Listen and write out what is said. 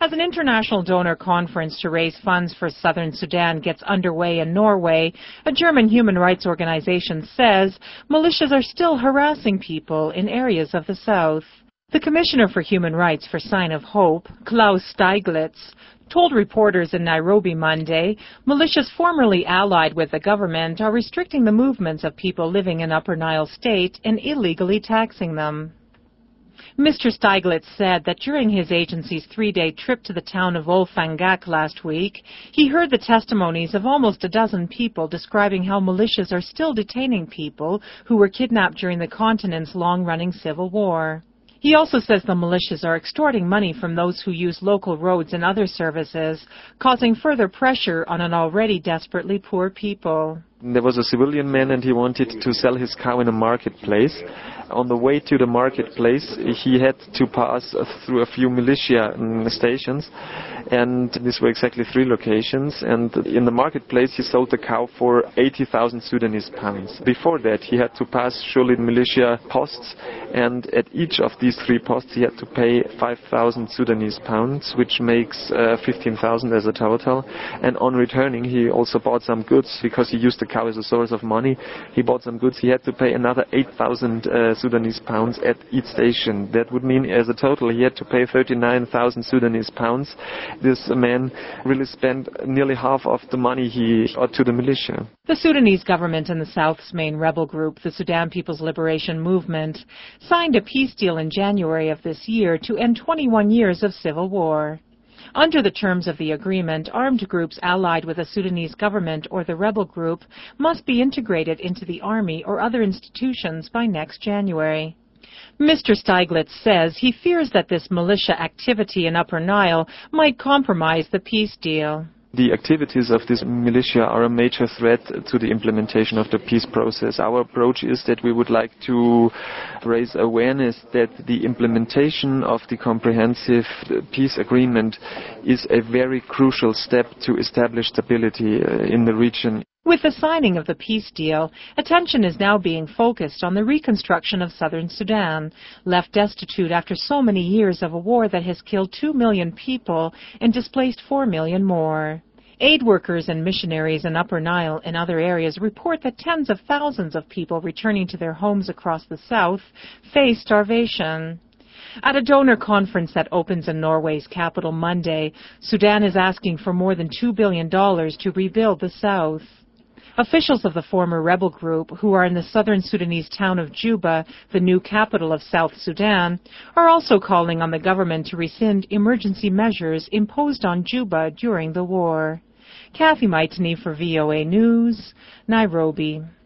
As an international donor conference to raise funds for southern Sudan gets underway in Norway, a German human rights organization says militias are still harassing people in areas of the south. The Commissioner for Human Rights for Sign of Hope, Klaus Steiglitz, told reporters in Nairobi Monday militias formerly allied with the government are restricting the movements of people living in Upper Nile State and illegally taxing them. Mr. Steiglitz said that during his agency's 3-day trip to the town of Olfangak last week, he heard the testimonies of almost a dozen people describing how militias are still detaining people who were kidnapped during the continent's long-running civil war. He also says the militias are extorting money from those who use local roads and other services, causing further pressure on an already desperately poor people. There was a civilian man and he wanted to sell his cow in a marketplace. On the way to the marketplace, he had to pass through a few militia stations, and these were exactly 3 locations. And in the marketplace, he sold the cow for 80,000 Sudanese pounds. Before that, he had to pass surely militia posts, and at each of these 3 posts, he had to pay 5,000 Sudanese pounds, which makes 15,000 as a total. And on returning, he also bought some goods because he used the cow as a source of money. He bought some goods. He had to pay another 8,000 Sudanese pounds at each station. That would mean as a total he had to pay 39,000 Sudanese pounds. This man really spent nearly half of the money he owed to the militia. The Sudanese government and the South's main rebel group, the Sudan People's Liberation Movement, signed a peace deal in January of this year to end 21 years of civil war. Under the terms of the agreement, armed groups allied with the Sudanese government or the rebel group must be integrated into the army or other institutions by next January. Mr. Steiglitz says he fears that this militia activity in Upper Nile might compromise the peace deal. The activities of this militia are a major threat to the implementation of the peace process. Our approach is that we would like to raise awareness that the implementation of the comprehensive peace agreement is a very crucial step to establish stability in the region. With the signing of the peace deal, attention is now being focused on the reconstruction of southern Sudan, left destitute after so many years of a war that has killed 2 million people and displaced 4 million more. Aid workers and missionaries in Upper Nile and other areas report that tens of thousands of people returning to their homes across the south face starvation. At a donor conference that opens in Norway's capital Monday, Sudan is asking for more than $2 billion to rebuild the south. Officials of the former rebel group, who are in the southern Sudanese town of Juba, the new capital of South Sudan, are also calling on the government to rescind emergency measures imposed on Juba during the war. Kathy Maitani for VOA News, Nairobi.